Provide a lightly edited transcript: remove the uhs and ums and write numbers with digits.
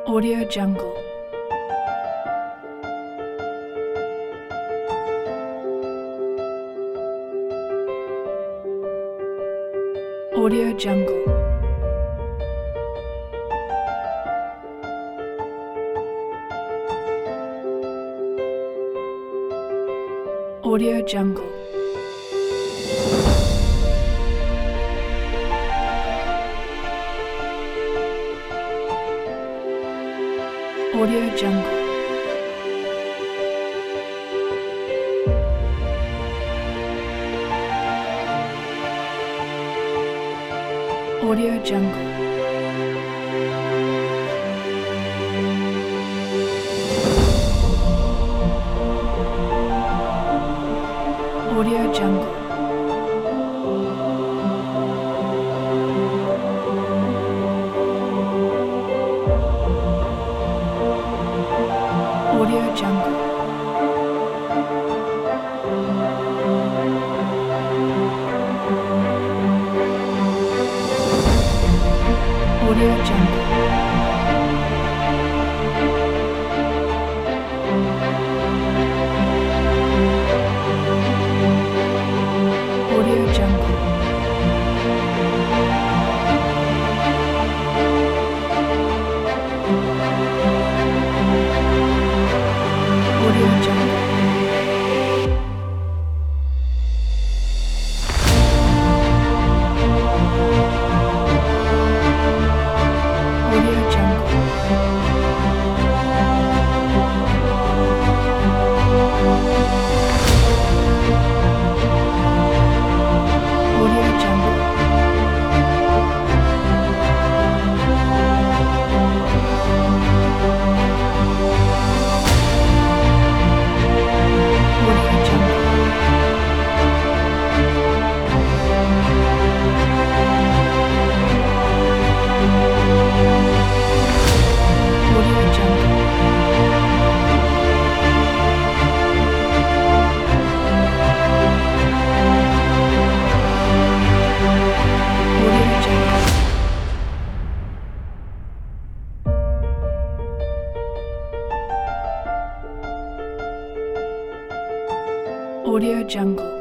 Audio Jungle. Audio Jungle. Audio Jungle. Audio Jungle. Audio Jungle. Audio Jungle. Audio Jungle. Audio Jungle. Audio Jungle. Audio Jungle. Audio Jungle. Audio Jungle. Audio Jungle. Audio Jungle. Audio Jungle. Audio Jungle.